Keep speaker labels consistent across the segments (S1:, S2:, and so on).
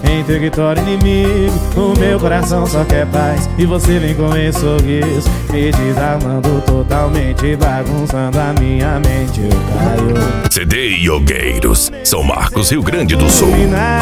S1: em território inimigo. O meu coração só quer paz e você vem com esse sorriso, me desarmando totalmente, bagunçando a minha mente. Eu caio.
S2: CD Yogueiros, São Marcos, Rio Grande do Sul.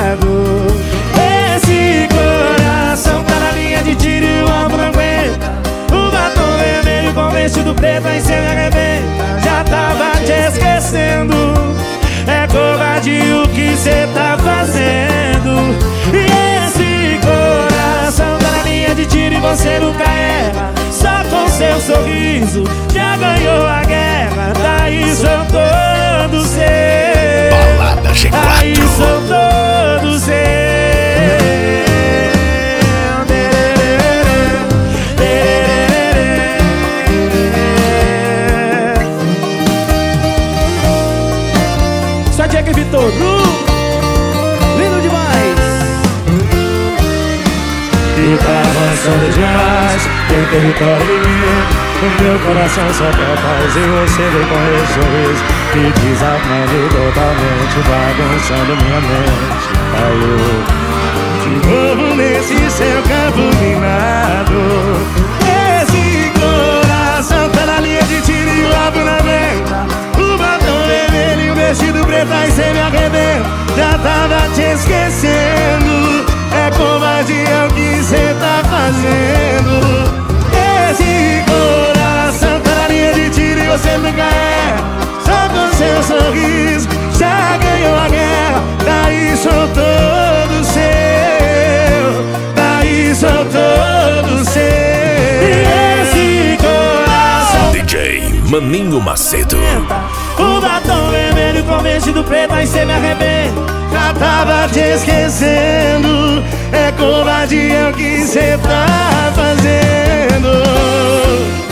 S1: Esse coração tá na linha de tiro e o alvo não aguenta. O batom vermelho com vestido preto aí cê me arrebenta. Já tava te esquecendo, é covardia o que cê tá fazendo. E esse coração tá na linha de tiro e você nunca erra. Só com seu sorriso já ganhou a guerra. Daí sou todo seu,
S2: Balada G4.
S1: daí sou todo seu. Só Jack Vitor, lindo demais. E tá avançando demais em território inimigo. O meu coração só quer paz e você vem com esse sorriso, me desarmando totalmente, bagunçando minha mente. Caiu de novo nesse seu campo minado. Esse coração tá na linha de tiro e o alvo na venta. O batom vermelho e o vestido preto aí cê me arrebenta. Já tava te esquecendo, é covardia o que cê tá fazendo. Esse coração tá na linha de tiro e você nunca erra. Só com seu sorriso já ganhou a guerra. Daí sou todo seu, daí sou todo seu. E esse coração
S2: DJ Maninho Macedo.
S1: o batom vermelho com vestido preto aí cê me arrebenta. Já tava te esquecendo, é covardia o que cê tá fazendo.